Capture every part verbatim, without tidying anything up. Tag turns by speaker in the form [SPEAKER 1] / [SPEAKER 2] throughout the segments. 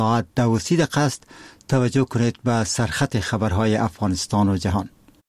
[SPEAKER 1] ساعت دو و سی دقیقه است. توجه کنید به سرخط خبرهای افغانستان و جهان.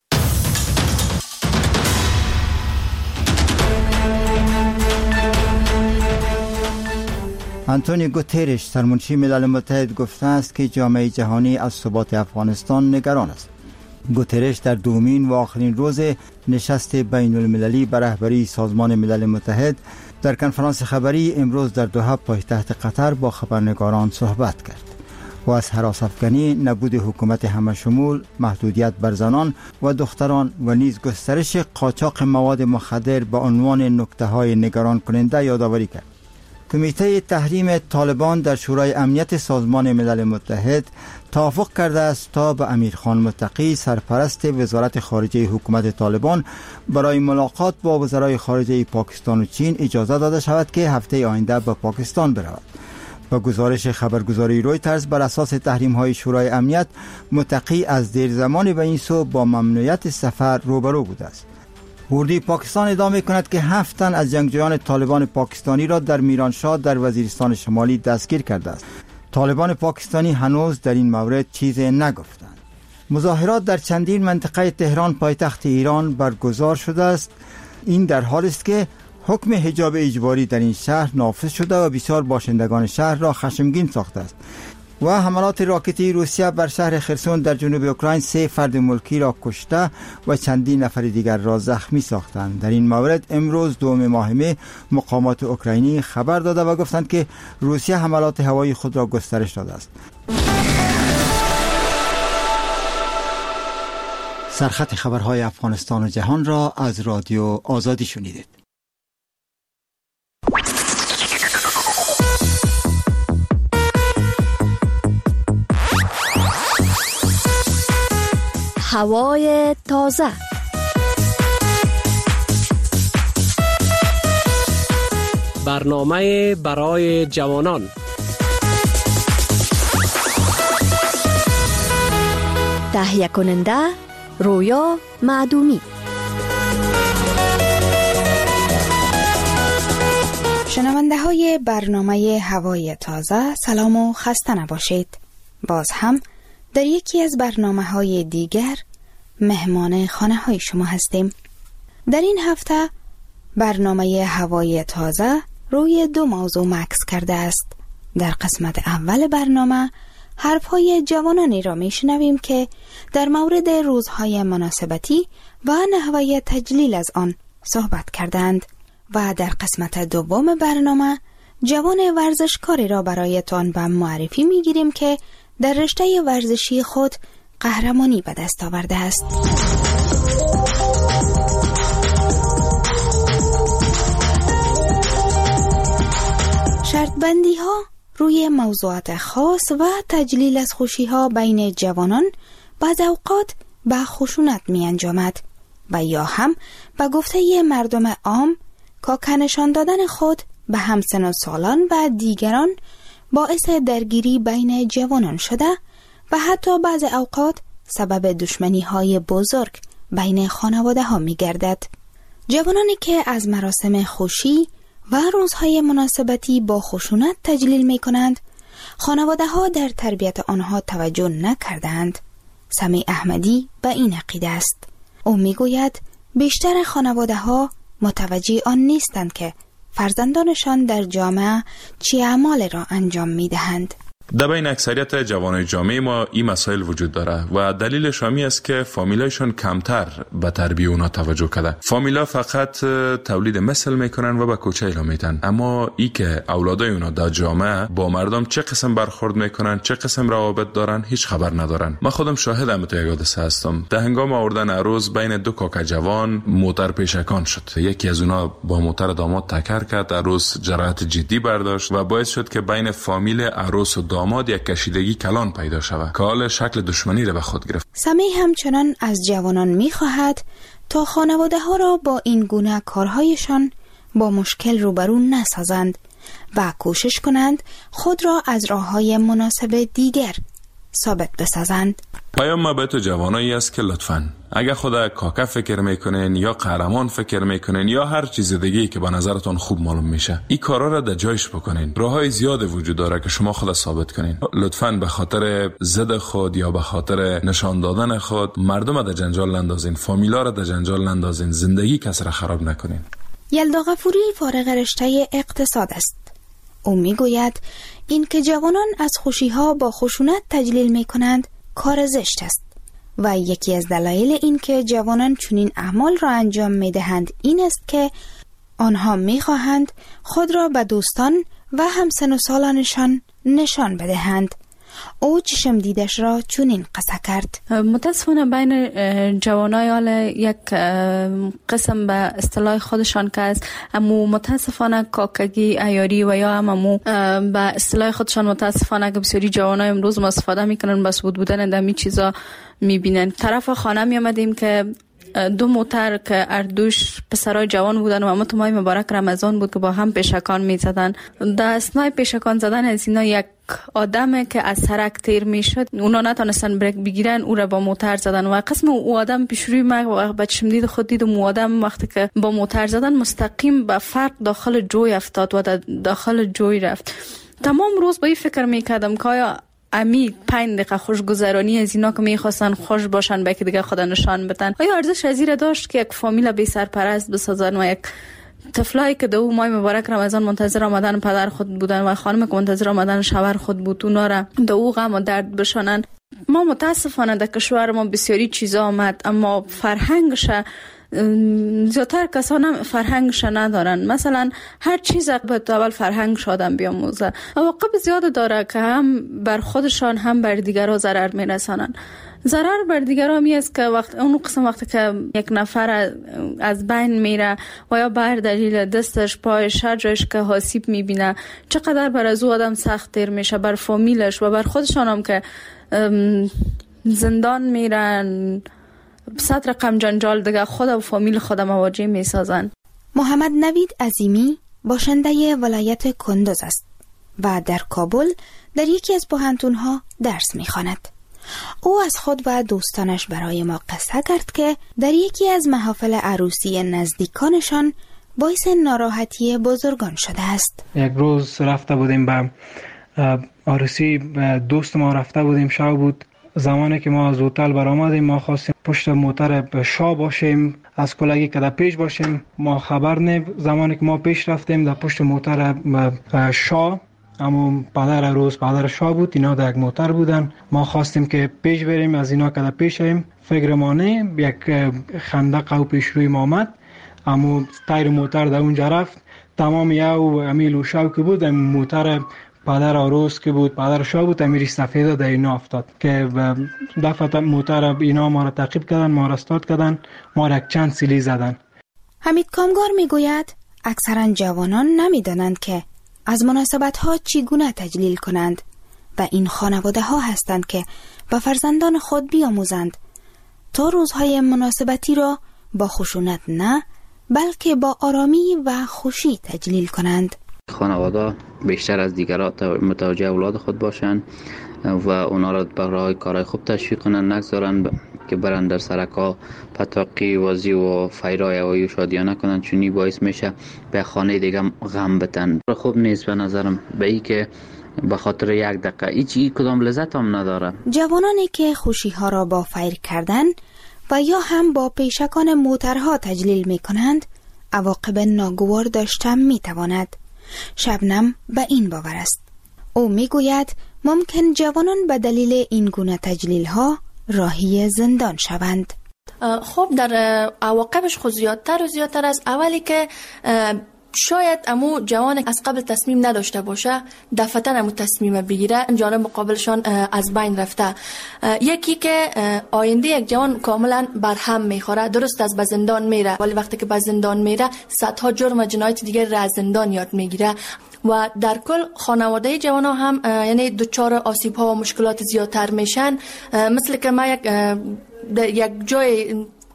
[SPEAKER 1] آنتونیو گوترش سرمنشی ملل متحد گفته است که جامعه جهانی از ثبات افغانستان نگران است. گوترش در دومین و آخرین روز نشست بین المللی به رهبری سازمان ملل متحد در کنفرانس خبری امروز در دوحه پایتخت قطر با خبرنگاران صحبت کرد و از هراس افغانی، نبود حکومت همه‌شمول، محدودیت بر زنان و دختران و نیز گسترش قاچاق مواد مخدر به عنوان نکته‌های نگران کننده یادآوری کرد. کمیته تحریم طالبان در شورای امنیت سازمان ملل متحد توافق کرده است تا به امیرخان متقی سرپرست وزارت خارجه حکومت طالبان برای ملاقات با وزرای خارجه پاکستان و چین اجازه داده شود که هفته آینده به پاکستان برود. با گزارش خبرگزاری رویترز بر اساس تحریم‌های شورای امنیت، متقی از دیر زمان به این سو با ممنوعیت سفر روبرو بوده است. اردوی پاکستان ادعا می‌کند که هفت تن از جنگجویان طالبان پاکستانی را در میرانشاه در وزیرستان شمالی دستگیر کرده است. طالبان پاکستانی هنوز در این مورد چیزی نگفتند. مظاهرات در چندین منطقه تهران پایتخت ایران برگزار شده است. این در حالی است که حکم حجاب اجباری در این شهر نافذ شده و بسیار باشندگان شهر را خشمگین ساخته است. و حملات راکتی روسیه بر شهر خرسون در جنوب اوکراین سه فرد ملکی را کشته و چندین نفر دیگر را زخمی ساختند. در این مورد امروز دوم ماه می مقامات اوکراینی خبر داده و گفتند که روسیه حملات هوایی خود را گسترش داده است. سرخط خبرهای افغانستان و جهان را از رادیو آزادی شنیدید.
[SPEAKER 2] هوای تازه.
[SPEAKER 3] برنامه برای جوانان.
[SPEAKER 2] تهیه کننده رویا معدومی.
[SPEAKER 4] شنونده های برنامه هوای تازه، سلام و خسته نباشید. باز هم در یکی از برنامه های دیگر مهمان خانه های شما هستیم. در این هفته برنامه هوای تازه روی دو موضوع مکس کرده است. در قسمت اول برنامه حرف های جوانانی را می شنویم که در مورد روزهای مناسبتی و نحوه تجلیل از آن صحبت کردند و در قسمت دوم برنامه جوان ورزشکاری را برایتان به معرفی می گیریم که در رشته ورزشی خود قهرمانی به دست آورده است. شرطبندی ها روی موضوعات خاص و تجلیل از خوشی ها بین جوانان بعض اوقات به خشونت می انجامد و یا هم به گفته مردم عام که نشان دادن خود به همسن و سالان و دیگران باعث درگیری بین جوانان شده و حتی بعض اوقات سبب دشمنی های بزرگ بین خانواده ها می گردد. جوانانی که از مراسم خوشی و روزهای مناسبتی با خشونت تجلیل می کنند، خانواده ها در تربیت آنها توجه نکردند. سمیع احمدی به این عقیده است. او می گوید بیشتر خانواده ها متوجه آن نیستند که فرزندانشان در جامعه چه اعمال را انجام می دهند.
[SPEAKER 5] در بین اکثریت جوانای جامعه ما این مسائل وجود داره و دلیلش همی است که فامیلایشون کمتر به تربیت اونا توجه کرده. فامیلا فقط تولید مثل میکنن و به کوچه اعلام میدن، اما ای که اولادای اونا در جامعه با مردم چه قسم برخورد میکنن، چه قسم روابط دارن، هیچ خبر ندارن. من خودم شاهدم، تو یک حادثه هستم. در هنگام آوردن عروس بین دو کاکا جوان موتر پیشکان شد. یکی از اونا با موتر داماد تکر کرد، عروس جراحت جدی برداشت و باعث شد که بین فامیل عروس و داماد یک کشیدگی کلان پیدا شود که حال شکل دشمنی را به خود گرفت.
[SPEAKER 4] سمیع همچنان از جوانان می‌خواهد تا خانواده ها را با این گونه کارهایشان با مشکل روبرو نسازند و کوشش کنند خود را از راه‌های مناسب دیگر ثابت بسازند.
[SPEAKER 5] پیام ما به تو جوانایی است که لطفاً اگه خدا کاکا فکر میکنین یا قهرمان فکر میکنین یا هر چیز دیگه‌ای که به نظرتون خوب معلوم میشه، این کارا را در جایش بکنین. راههای زیاد وجود داره که شما خود ثابت کنین. لطفاً به خاطر ضد خود یا به خاطر نشان دادن خود مردم در جنجال نندازین، فامیلا را در جنجال نندازین، زندگی کس را خراب نکنین.
[SPEAKER 4] یلدا غفوری فارغ رشته اقتصاد است. او میگوید این که جوانان از خوشی‌ها با خشونت تجلیل میکنند کار زشت است و یکی از دلایل این که جوانان چنین اعمال را انجام میدهند این است که آنها میخواهند خود را به دوستان و همسن و سالانشان نشان بدهند. او چشم دیدش را چنین قصه کرد.
[SPEAKER 6] متاسفانه بین جوانای حال یک قسم به اصطلاح خودشان که است، اما متاسفانه کاکگی عیاری و یا هممو به اصطلاح خودشان متاسفانه که بسیاری جوانای امروز ما استفاده میکنن بس بود بودن دمی چیزا میبینن. طرف خانه می آمدیم که دو موتر که اردوش پسرای جوان بودن و اما تو ماه مبارک رمضان بود که با هم پیشکان میزدن. در اثنای پیشکان زدن از اینا یک آدم که از سرک تیر میشد، اونا نتونستن بریک بگیرن، او را با موتر زدن و قسم او آدم پیش روی ما با چشم دید خود دید و آدم وقتی که با موتر زدن مستقیم به فرق داخل جوی افتاد و داخل جوی رفت. تمام روز با این فکر میکردم که آیا امی پنج دقیقه خوشگذرانی از اینا که میخواستن خوش باشن به که دیگه خدا نشان بدن، آیا ارزش از این داشت که یک فامیل بی سرپرست بسازن و یک طفلایی که دو ماه مبارک رمضان منتظر آمدن پدر خود بودن و خانم که منتظر آمدن شوهر خود بود اونا را دو غم و درد بشانن؟ ما متاسفانه در کشور ما بسیاری چیزا آمد اما فرهنگش زیادتر کسان فرهنگش ندارن. مثلا هر چیز باید اول فرهنگش آدم بیاموزه. عواقب زیاد داره که هم بر خودشان هم بر دیگرها ضرر میرسانن. ضرر بر دیگرها می است که وقت اون قسم وقتی که یک نفر از بین میره و یا بر دلیل دستش پایش هر جایش که آسیب میبینه چقدر بر از او آدم سخت تیر میشه، بر فامیلش و بر خودشان هم که زندان میرن، صد رقم جنجال دیگه خود و فامیل خود مواجه می سازن.
[SPEAKER 4] محمد نوید عظیمی باشنده ولایت کندوز است و در کابل در یکی از پوهنتون‌ها درس می خواند. او از خود و دوستانش برای ما قصه کرد که در یکی از محافل عروسی نزدیکانشان باعث ناراحتی بزرگان شده است.
[SPEAKER 7] یک روز رفته بودیم به عروسی دوست ما، رفته بودیم شب بود. زمانی که ما از هتل برآمدیم ما خواستیم پشت موتر شاه باشیم، از کلگی که در پیش باشیم. ما خبر نه، زمانی که ما پیش رفتیم در پشت موتر شاه، اما پدر روز پدر شاه بود، اینا در یک موتر بودن. ما خواستیم که پیش بریم، از اینا که در پیش ایم فکر ما نه، یک خندق او پیش روی ما آمد، اما تایر موتر در اونجا رفت. تمام یو امیل شاو که بود موتر پدر آروز که بود، پدر شاه بود، امیر سفید در اینا افتاد که دفعه موتر اینا ما را تعقیب کردن، ما را استارت کردن، ما را چند سیلی زدن.
[SPEAKER 4] حمید کامگار میگوید اکثرا جوانان نمیدانند که از مناسبت ها چگونه تجلیل کنند و این خانواده ها هستند که به فرزندان خود بیاموزند تا روزهای مناسبتی را با خشونت نه بلکه با آرامی و خوشی تجلیل کنند.
[SPEAKER 8] خانواده بیشتر از دیگران متوجه اولاد خود باشند و اونا را برای کارهای خوب تشویق کنند، نگذارن که برن در سرکا پتاقی وازی و فیرای و شادیانه کنن، چونی باعث میشه به خانه دیگه غم بتن. خوب نیست به نظرم به ای که به خاطر یک دقیقه هیچ کدام لذت هم نداره.
[SPEAKER 4] جوانانی که خوشی ها را با فیر کردن و یا هم با پیشکان موترها تجلیل می کنند عواقب ناگوار داشته می تواند. شبنم به این باور است. او می گوید ممکن جوانان به دلیل این گونه تجلیل ها راهی زندان شوند.
[SPEAKER 9] خب در عواقبش خود زیادتر و زیادتر است. اولی که شاید امو جوان از قبل تصمیم نداشته باشه دفعتاً امو تصمیم بگیره، جانب مقابلشان از بین رفته. یکی که آینده یک جوان کاملا برهم میخوره، درست از به زندان میره ولی وقتی که به زندان میره صدها جرم و جنایت دیگر را از زندان یاد میگیره و در کل خانواده جوان ها هم یعنی دچار آسیب ها و مشکلات زیادتر میشن. مثل که ما یک در یک جای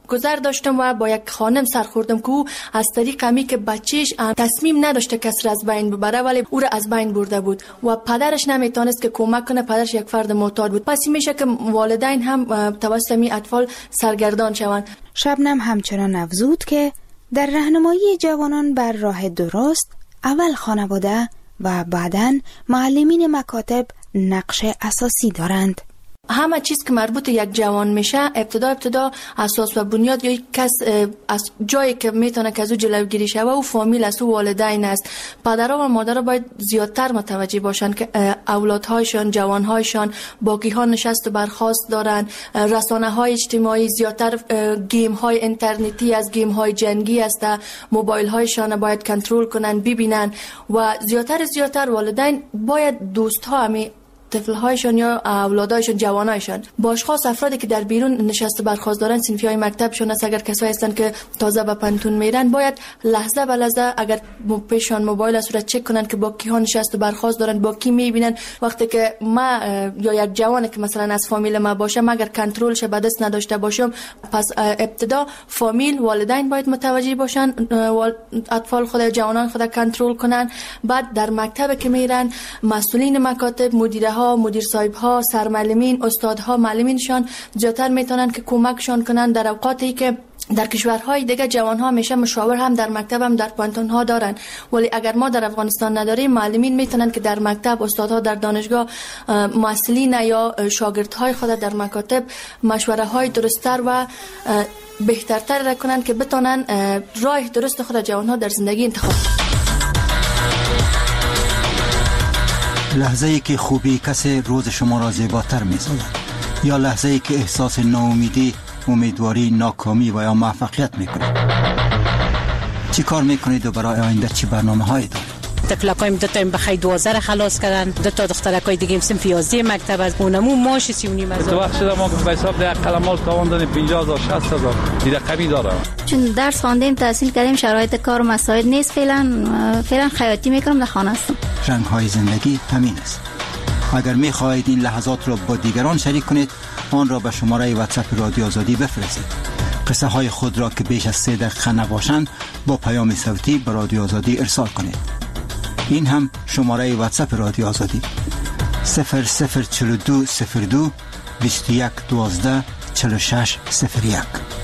[SPEAKER 9] گذر داشتم و با یک خانم سرخوردم که او از طریق همی که بچهش تصمیم نداشته کسی را از بین ببره ولی او را از بین برده بود و پدرش نمیتونست که کمک کنه. پدرش یک فرد معتاد بود. پس میشه که والدین هم توسط می اطفال سرگردان شوند.
[SPEAKER 4] شبنم همچنان افزود که در راهنمایی جوانان بر راه درست اول خانواده و بعداً معلمین مکاتب نقش اساسی دارند.
[SPEAKER 9] همه چیز که مربوط یک جوان میشه ابتدا ابتدا اساس و بنیاد یا کس از جایی که میتونه که از او جلوگیری شه و او فامیل است، او والدین است. پدرها و مادرها باید زیادتر متوجه باشند که اولادهایشان، جوانهایشان باقی ها نشست و برخاست دارند. رسانه های اجتماعی زیادتر، گیم های اینترنتی از گیم های جنگی است، موبایل هایشان باید کنترل کنن ببینن و زیادتر زیادتر والدین باید دوست ها همی طفل‌هایشان یا اولادایشان، جوانایشان با اشخاص افرادی که در بیرون نشسته برخاست دارن، صنفی‌های مکتبشون است، اگر کسایی هستن که تازه به پنتون میرن باید لحظه به لحظه اگر پیشان موبایل است را چک کنن که با کی ها نشسته برخاست دارن، با کی میبینن. وقتی که ما یا یک جوانی که مثلا از فامیل ما باشه اگر کنترلش به دست نداشته باشم، پس ابتدا فامیل، والدین باید متوجه باشن، اطفال خود، جوانان خود کنترل کنن. بعد در مکتب که میرن مسئولین مکاتب، مدیر ها، مدیر صاحب ها، سرمعلمین، استادها، معلمینشان زیادتر میتونن که کمکشان کنن در اوقاتی که در کشورهای دیگه جوان ها میشه مشاور هم در مکتب هم در پانتون ها دارن، ولی اگر ما در افغانستان نداریم معلمین میتونن که در مکتب، استادها در دانشگاه، مسئولین یا شاگردهای خود در مکاتب مشوره های درست‌تر و بهترتر را کنن که بتونن راه درست خود جوان ها در زندگی انتخاب.
[SPEAKER 1] لحظه ای که خوبی کسی روز شما را زیباتر می سازد یا لحظه ای که احساس ناامیدی، امیدواری، ناکامی و یا موفقیت می کنید. چی کار می کنید و برای آینده چی برنامه هایی دارید؟
[SPEAKER 10] طفلکایم دو تا بخی دوازده را خلاص کردن، دو تا دخترکای دیگه صنف یازده مکتب از اونمو ماش سی و نیم هزار.
[SPEAKER 11] تو وقت شده ما به حساب ده قلمال تاوان دادیم پنجاه هزار شصت هزار دیگه کمی داره.
[SPEAKER 12] چون درس خواندیم، تحصیل کردیم، شرایط کار و مساعد نیست. فعلا فعلا خیاطی میکنم، در خانه هستم.
[SPEAKER 1] رنگ های زندگی همین است. اگر می خواهید این لحظات را با دیگران شریک کنید، آن را به شماره واتساپ رادیو آزادی بفرستید. قصه های خود را که بیش از سه دقیقه نباشند با پیام صوتی به رادیو آزادی ارسال کنید. این هم شماره واتساپ رادیو آزادی صفر صفر چهل و دو صفر دو بیست و یک دوازده چهل و شش صفر یک.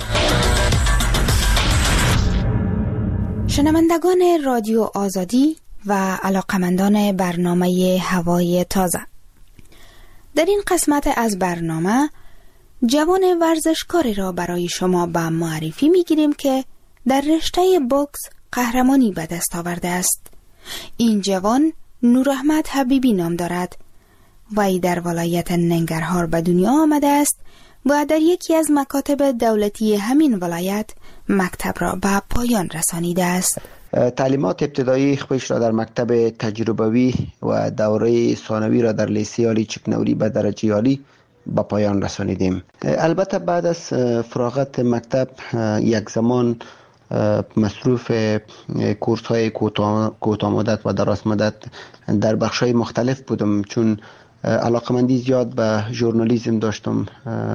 [SPEAKER 4] شنوندگان رادیو آزادی و علاقمندان برنامه هوای تازه، در این قسمت از برنامه جوان ورزشکاری را برای شما به معرفی میگیریم که در رشته بوکس قهرمانی به دست آورده است. این جوان نوراحمد حبیبی نام دارد و ای در ولایت ننگرهار به دنیا آمده است و در یکی از مکاتب دولتی همین ولایت مکتب را به پایان رسانیده است.
[SPEAKER 13] تعلیمات ابتدایی خویش را در مکتب تجربوی و دوره ثانوی را در لیسه عالی چکنوری به درجه عالی به پایان رسانیدیم. البته بعد از فراغت مکتب یک زمان مصروف کورس های کوتاه مدت و دراز مدت در بخش های مختلف بودم، چون علاقمندی زیاد به ژورنالیسم داشتم.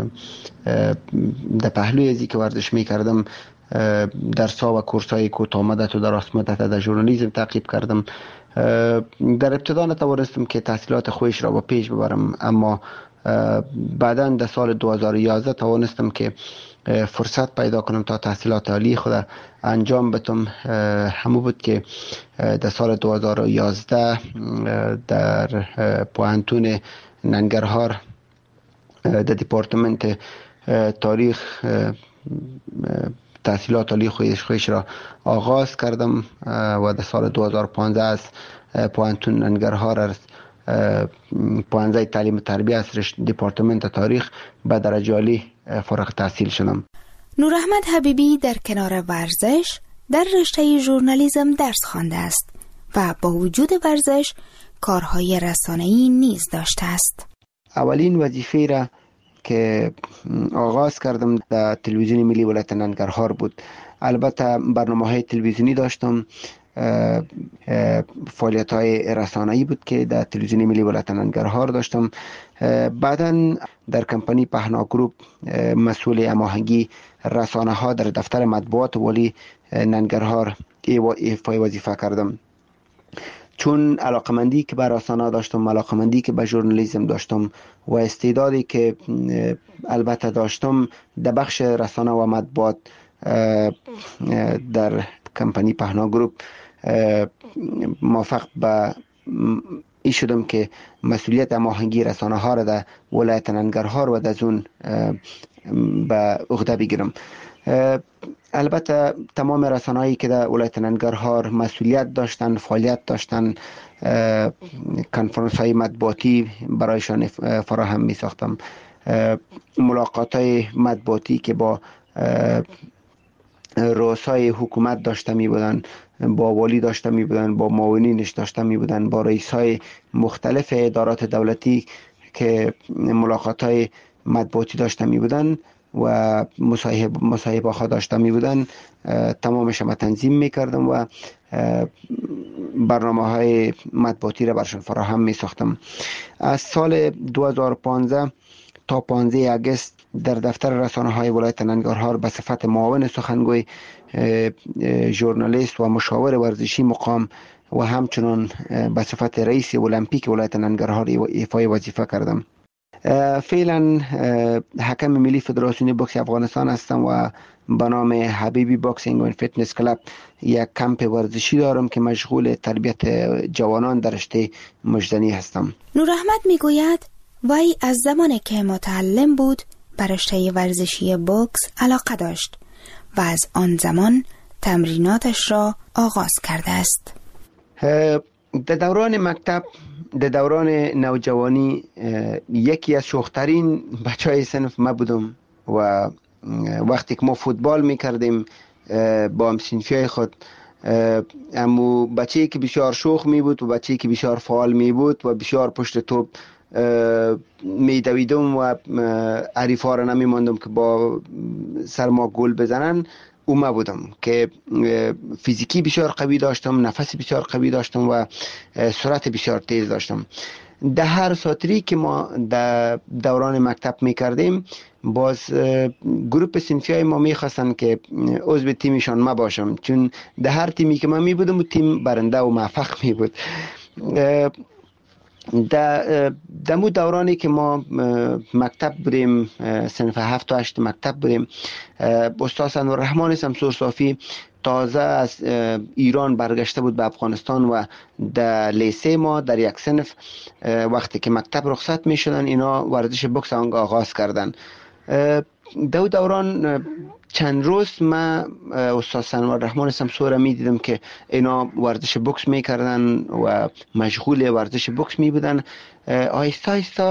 [SPEAKER 13] در پهلوی ازی که ورزش می کردم درس ها و کورس های کوتاه مدت و دراز مدت در ژورنالیسم تعقیب کردم. در ابتدا نتوانستم که تحصیلات خویش را با پیش ببرم، اما بعداً در سال دو هزار و یازده توانستم که فرصت پیدا کنم تا تحصیلات عالی خود انجام بدم. همون بود که در سال دو هزار و یازده در پوهنتون ننگرهار در دپارتمنت تاریخ تحصیلات عالی خویش را آغاز کردم و در سال دو هزار و پانزده از پوهنتون ننگرهار از پوهنځی تعلیم و تربیه از دپارتمنت تاریخ به درجه عالی فارغ التحصیل شدم.
[SPEAKER 4] نوراحمد حبیبی در کنار ورزش در رشته ژورنالیسم درس خوانده است و با وجود ورزش کارهای رسانه‌ای نیز داشته است.
[SPEAKER 13] اولین وظیفه را که آغاز کردم در تلویزیون ملی ولایت ننگرهار بود. البته برنامه‌های تلویزیونی داشتم، فعالیت‌های رسانه‌ای بود که در تلویزیون ملی ولایت ننگرهار داشتم. بعداً در کمپانی پهنا گروپ مسئول هماهنگی رسانه‌ها در دفتر مطبوعات والی ننگرهار ایفای وظیفه کردم. چون علاقمندی که به رسانه داشتم، علاقمندی که به ژورنالیسم داشتم و استعدادی که البته داشتم در بخش رسانه و مطبوعات در کمپانی پهنا گروپ موفق به این شدم که مسئولیت هماهنگی رسانه ها را در ولایت ننگرهار و در زون به عهده بگیرم. البته تمام رسانه‌هایی که در ولایت ننگرهار مسئولیت داشتن، فعالیت داشتن، کنفرانس های مطبوعاتی برایشان فراهم می ساختم. ملاقات های مطبوعاتی که با رؤسای حکومت داشته می بودن، با والی داشته می بودن، با معاونینش داشته می بودن، با رئیس های مختلف ادارات دولتی که ملاقات های مطبوعاتی داشته می بودن و مصاحبه مصاحبه ها داشته می بودن، تمامش ما تنظیم می کردم و برنامه های مطبوعاتی را برشان فراهم می ساختم. از سال دو هزار و پانزده تا پانزده آگوست در دفتر رسانه های ولایت ننگرهار به صفت معاون سخنگوی، ژورنالیست و مشاور ورزشی مقام و همچنان به صفت رئیس المپیک ولایت ننگرهار ایفای وظیفه کردم. فعلا حکم ملی فدراسیون بوکس افغانستان هستم و به نام حبیبی باکسینگ و فیتنس کلاب یک کمپ ورزشی دارم که مشغول تربیت جوانان در رشته مجدنی هستم.
[SPEAKER 4] نور احمد میگوید وی از زمانی که متعلم بود به رشته ورزشی بوکس علاقه داشت و از آن زمان تمریناتش را آغاز کرده است.
[SPEAKER 13] در دوران مکتب، در دوران نوجوانی، یکی از شوخترین بچهای صنف ما بودم و وقتی که ما فوتبال میکردیم با همسنفیای خود، امو بچه‌ای که بسیار شوخ می بود و بچه‌ای که بسیار فعال می بود و بسیار پشت توپ می دویدم و حریفا را نمی ماندم که با سرما گل بزنن. اوما بودم که فیزیکی بسیار قوی داشتم، نفس بسیار قوی داشتم و سرعت بسیار تیز داشتم. در هر ساتری که ما در دوران مکتب می کردیم، باز گروپ صنفی های ما می خواستن که عضو تیمشان ما باشم، چون در هر تیمی که من می بودم و تیم برنده و موفق می بود. در دمو دورانی که ما مکتب بودیم، صنف هفت و هشت مکتب بودیم، استاد انورالرحمن شمسور صافی تازه از ایران برگشته بود به افغانستان و در لیسه ما در یک صنف وقتی که مکتب رخصت می شدن اینا ورزش بوکس آغاز کردن. دو دوران چند روز ما استاد انورالرحمن شمسور می دیدم که اینا ورزش بوکس می کردن و مشغول ورزش بوکس می بودن. آهسته آهسته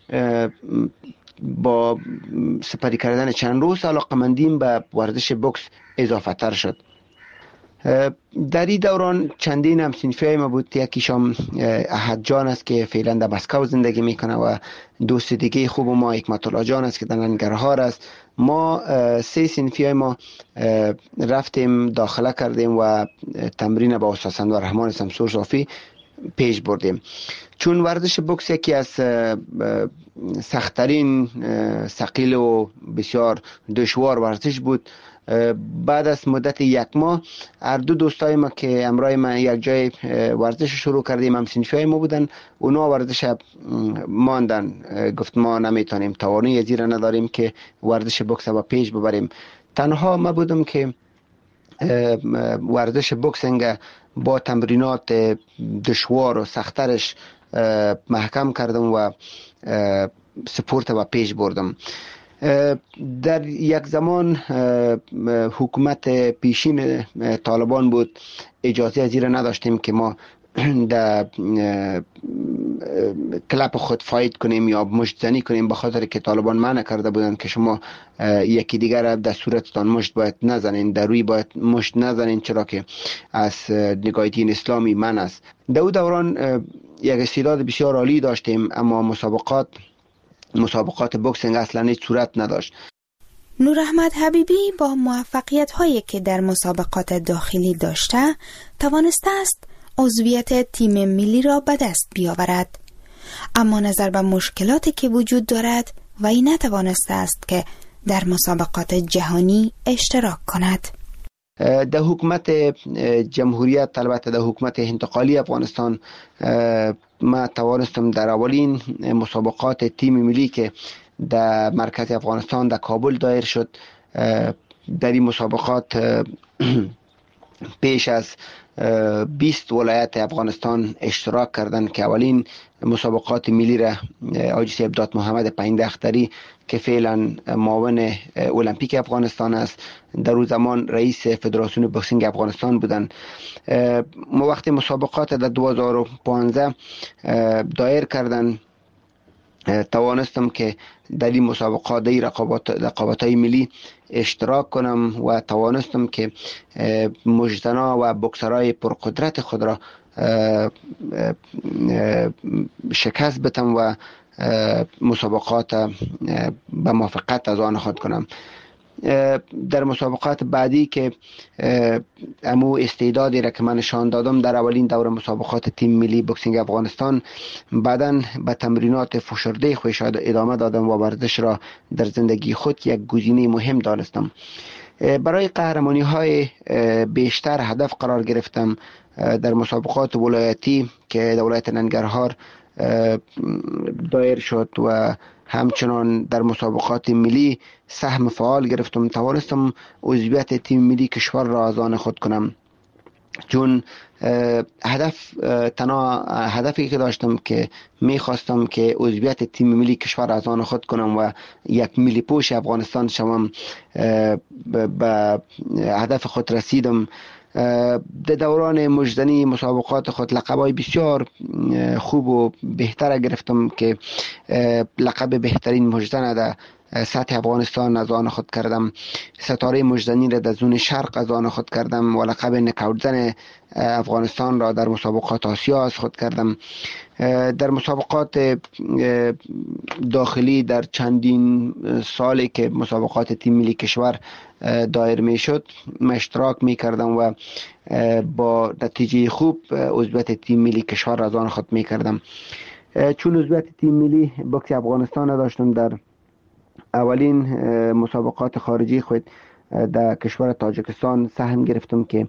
[SPEAKER 13] با سپری کردن چند روز علاقمندیم به ورزش بوکس اضافه تر شد. در این دوران چندین هم صنفی ما بود. یکیشم احد جان است که فعلا در مسکو زندگی میکنه و دوست دیگه خوب ما حکمت الله جان است که در ننگرهار است. ما سه صنفی ما رفتیم داخله کردیم و تمرین با استاد انورالرحمن شمسور صافی پیش بردیم. چون ورزش بوکس یکی از سخت‌ترین، ثقیل و بسیار دشوار ورزش بود، بعد از مدت یک ماه هر دو دوستای ما که همراه ما یک جای ورزش شروع کردیم، هم صنفی ما بودن، اونا ورزش ماندن. گفت ما نمیتونیم، توانایی زیرا نداریم که ورزش بوکس با پیش ببریم. تنها ما بودم که ورزش بوکسینگ با تمرینات دشوار و سخترش محکم کردم و سپورت و پیش بردم. در یک زمان حکومت پیشین طالبان بود، اجازه زیر نداشتیم که ما در کلاب خود فاید کنیم یا مشت کنیم، به خاطر که طالبان منع کرده بودند که شما یکی دیگر در صورتتان مشت باید نزنین، در روی باید مشت نزنین، چرا که از نگاه دین اسلامی منع است. در اون دوران یک استعداد بسیار عالی داشتیم، اما مسابقات مسابقات بوکسینگ اصلا هیچ صورت نداشت.
[SPEAKER 4] نور احمد حبیبی با موفقیت هایی که در مسابقات داخلی داشته توانسته است عضویت تیم ملی را به دست بیاورد، اما نظر به مشکلاتی که وجود دارد وی نتوانسته است که در مسابقات جهانی اشتراک کند.
[SPEAKER 13] در حکومت جمهوریت، البته در حکومت انتقالی افغانستان، ما توانستم در اولین مسابقات تیم ملی که در مرکز افغانستان در کابل دایر شد، در این مسابقات پیش از بیست ولایت افغانستان اشتراک کردند که اولین مسابقات ملی را حاجی صاحب دات محمد پایندختری که فعلا معاون المپیک افغانستان است، در اون زمان رئیس فدراسیون بوکسینگ افغانستان بودند. ما وقتی مسابقات در دو هزار و پانزده دایر کردن، توانستم که در این مسابقات در رقابت رقابت‌های ملی اشتراک کنم و توانستم که مجدنا و بوکسرای پرقدرت خود را شکست بدم و مسابقات به موفقیت از آن خود کنم. در مسابقات بعدی که امو استعدادی را که من نشان دادم در اولین دور مسابقات تیم ملی بوکسینگ افغانستان، بعداً به تمرینات فشرده خودش ادامه دادم و ورزش را در زندگی خود یک گزینه مهم دانستم. برای قهرمانی های بیشتر هدف قرار گرفتم. در مسابقات ولایتی که در ولایت ننگرهار دایر شد و همچنان در مسابقات ملی سهم فعال گرفتم، توانستم عضویت تیم ملی کشور را از آن خود کنم. چون هدف تنها هدفی که داشتم که میخواستم که عضویت تیم ملی کشور از آن خود کنم و یک ملی پوش افغانستان شوم، به هدف خود رسیدم. در دوران مجدنی مسابقات خود لقبای بسیار خوب و بهتر گرفتم که لقب بهترین مجدن در سطح افغانستان از آن خود کردم، ستاره مجدنی را در زون شرق از آن خود کردم و لقب نکاوتزن افغانستان را در مسابقات آسیا از خود کردم. در مسابقات داخلی در چندین سالی که مسابقات تیم ملی کشور دایر می شد من اشتراک می کردم و با نتیجه خوب عضویت تیم ملی کشور را از آن خود می کردم. چون عضویت تیم ملی بوکس افغانستان داشتم، در اولین مسابقات خارجی خود در کشور تاجیکستان سهم گرفتم که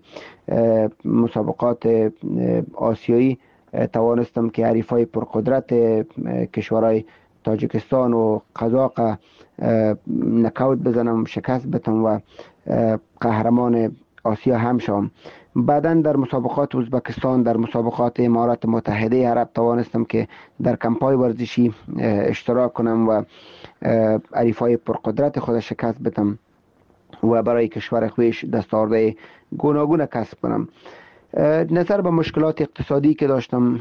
[SPEAKER 13] مسابقات آسیایی توانستم که حریفای پرقدرت کشورهای تاجیکستان و قزاق نکاوت بزنم، شکست بدم و قهرمان آسیا هم شوم. بعداً در مسابقات ازبکستان، در مسابقات امارات متحده عرب توانستم که در کمپای ورزشی اشتراک کنم و حریفای پرقدرت خود شکست بدم و برای کشور خویش دستاوردهای گوناگون کسب کنم. نظر به مشکلات اقتصادی که داشتم،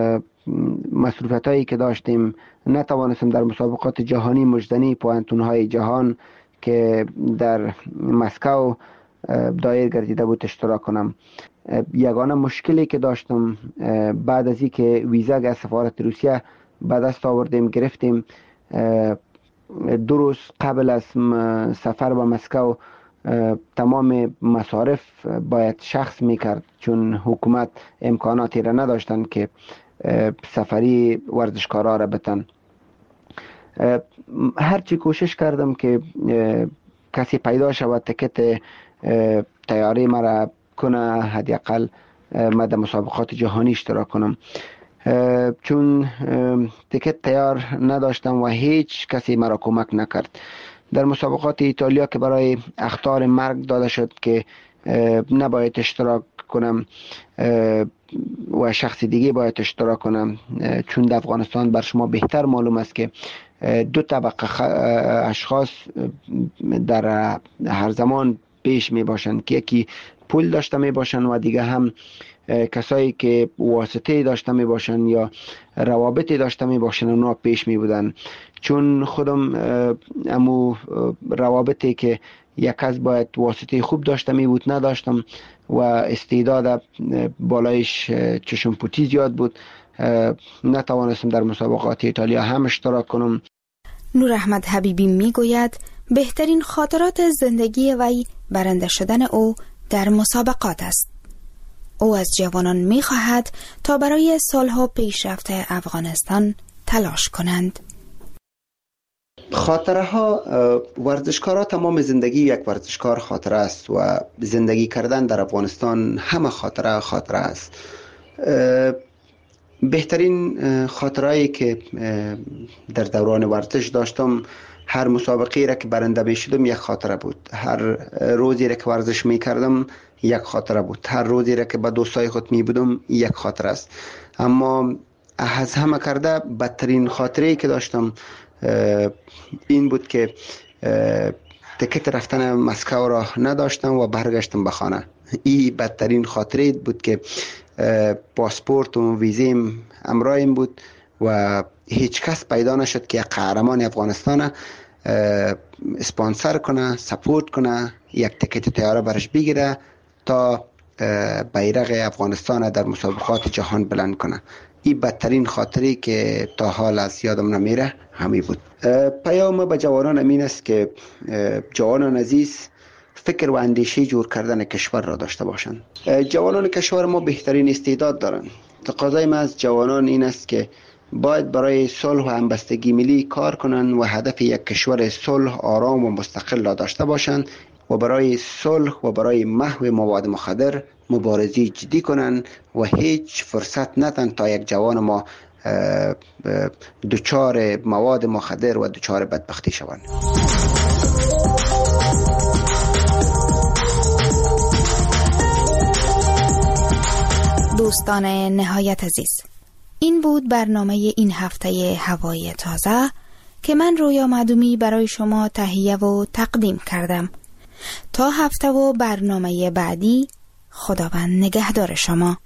[SPEAKER 13] مصروفیت هایی که داشتیم، نتوانستم در مسابقات جهانی مجدنی پوانتون های جهان که در مسکو دایر گردیده بود اشتراک کنم. یگانه مشکلی که داشتم بعد از اینکه ویزا از سفارت روسیه به دست آوردیم گرفتیم، دو روز قبل از سفر به مسکو تمام مصارف باید شخص میکرد، چون حکومت امکاناتی را نداشتن که سفری ورزشکارا را بتن. هرچی کوشش کردم که کسی پیدا شود تکت تیاری مرا کنه، حداقل ما در مسابقات جهانی اشتراک کنم، چون تکت تیار نداشتم و هیچ کسی مرا کمک نکرد. در مسابقات ایتالیا که برای اخطار مرگ داده شد که نباید اشتراک کنم و شخص دیگه باید اشتراک کنم، چون در افغانستان بر شما بهتر معلوم است که دو طبقه اشخاص در هر زمان پیش می باشند که یکی پول داشته می باشند و دیگه هم کسایی که واسطه داشته می باشند یا روابطی داشته می باشند اونا پیش می بودن. چون خودم امو روابطی که یک کس باید واسطه خوب داشته می بود نداشتم و استعداد بالایش چشم پوتی زیاد بود، نتوانستم در مسابقات ایتالیا هم اشتراک کنم.
[SPEAKER 4] نور احمد حبیبی می گوید بهترین خاطرات زندگی وی برنده شدن او در مسابقات است. او از جوانان می خواهد تا برای صلح و پیشرفت افغانستان تلاش کنند.
[SPEAKER 13] خاطره ها، ورزشکارا تمام زندگی یک ورزشکار خاطره است و زندگی کردن در افغانستان همه خاطره خاطره است. بهترین خاطرهایی که در دوران ورزش داشتم، هر مسابقه را که برنده می شدم یک خاطره بود، هر روزی را که ورزش می کردم یک خاطره بود، هر روزی را که با دوستای خود می بودم یک خاطره است. اما از همه کرده بدترین خاطره که داشتم این بود که تکت رفتن مسکو را نداشتم و برگشتم به خانه. این بدترین خاطره بود که پاسپورت و ویزیم همراهم بود و هیچ کس پیدا نشد که یک قهرمان افغانستان اسپانسر کنه، سپورت کنه، یک تکت طیاره برش بگیره تا بیرق افغانستان در مسابقات جهان بلند کنه. این بدترین خاطری که تا حال از یادم نمیره همین بود. پیام به جوانان امین است که جوانان عزیز فکر و اندیشه جور کردن کشور را داشته باشند. جوانان کشور ما بهترین استعداد دارند. تقاضای ما از جوانان این است که باید برای صلح و همبستگی ملی کار کنند و هدف یک کشور صلح، آرام و مستقل را داشته باشند و برای صلح و برای محو مواد مخدر مبارزه جدی کنند و هیچ فرصت ندن تا یک جوان ما دچار مواد مخدر و دچار بدبختی شوند.
[SPEAKER 4] دوستان نهایت عزیز، این بود برنامه این هفته هوای تازه که من رویا معدومی برای شما تهیه و تقدیم کردم. تا هفته و برنامه بعدی، خداوند نگهدار شما.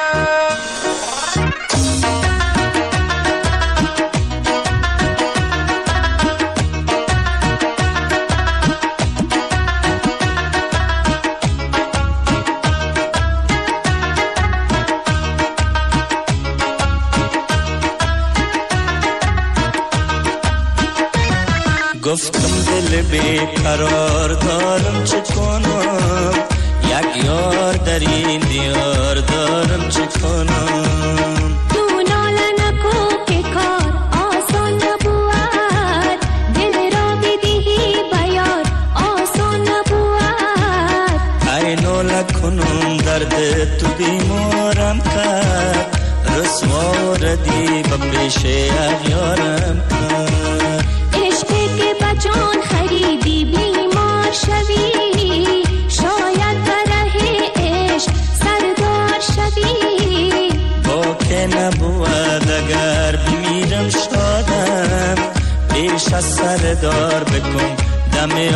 [SPEAKER 14] گفتم دل بیقرار دارم چه کنم، یک یار در این دیار دارم چه کنم.
[SPEAKER 15] تو ناله نکو که کار آسان نبود، دل را بدهی بیار آسان نبود.
[SPEAKER 14] ای ناله کنم درد تو بیمارم کرد، رسوا ردی به پیش اغیارم کرد.
[SPEAKER 15] جان خریدی بیمار شوی، شاید برای عشق سردار شوی.
[SPEAKER 14] با که نبود اگر بمیرم شادم، پیش از سردار بکن دم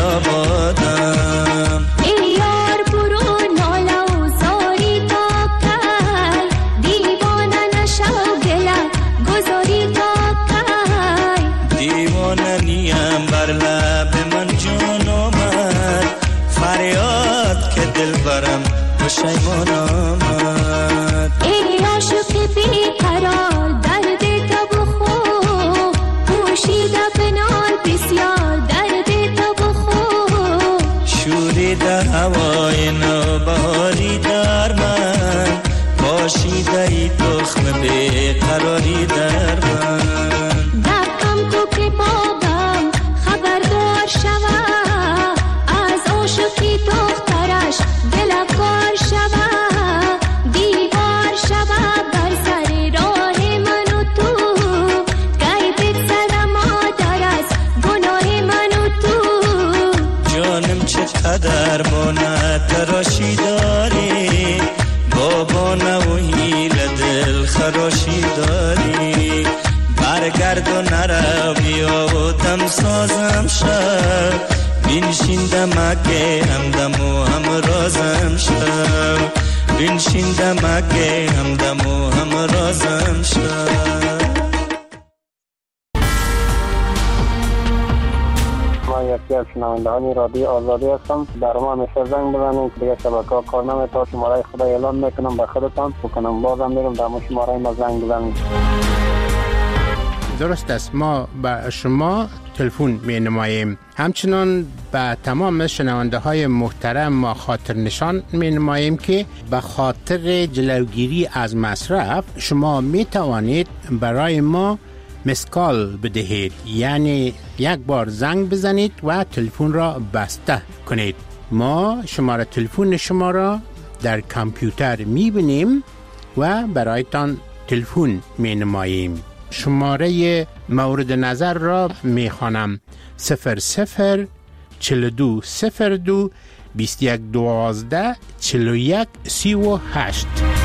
[SPEAKER 14] آبادم.
[SPEAKER 15] ای یار برو ناله و زاری تا کی، دیوانه نشو دلم گذاری تا کی.
[SPEAKER 14] دیوانه نیم بر لب من جون آمد، فریاد که دل برم پشیمان آمد.
[SPEAKER 15] ای عاشق بیقرار درد تو بخور، پوشیده بنال بسیار درد تو بخور.
[SPEAKER 14] شوریده هوای نوبهاری در من، پاشیده ای تخم بیقراری در من.
[SPEAKER 15] دقم تو که بابم خبردار شوه، از عاشقی دخترش دلکار شوه. دیوار شوه بر سر راه من و تو، گی بگذره مادر از گناه من و تو.
[SPEAKER 14] جانم چقدر بانه تراشی داری، بابانه و حیل دل خراشی داری. برگرد و نرو بیا و دم سازم شد، بینشین دمکه همدم و همرازم شد. بینشین دمکه همدم و همرازم شد.
[SPEAKER 16] من یکی از شنوندگان رادیو آزادی هستم. در ما همیشه زنگ بزنید که دیگه شبکه‌ها کار نمی‌کنه. شماره خدا اعلان میکنم به خودتان بکنم، بازم میرم در شماره ما زنگ بزنید.
[SPEAKER 17] درست است، ما به شما تلفن می نماییم. همچنان به تمام شنونده های محترم ما خاطر نشان می نماییم که به خاطر جلوگیری از مصرف شما می توانید برای ما مسکال بدهید، یعنی یک بار زنگ بزنید و تلفن را بسته کنید. ما شماره تلفن شما را در کامپیوتر می بینیم و برایتان تلفن می نماییم. شماره مورد نظر را می خوانم: صفر صفر چل دو صفر دو بیست یک دوازده چل یک سی و هشت.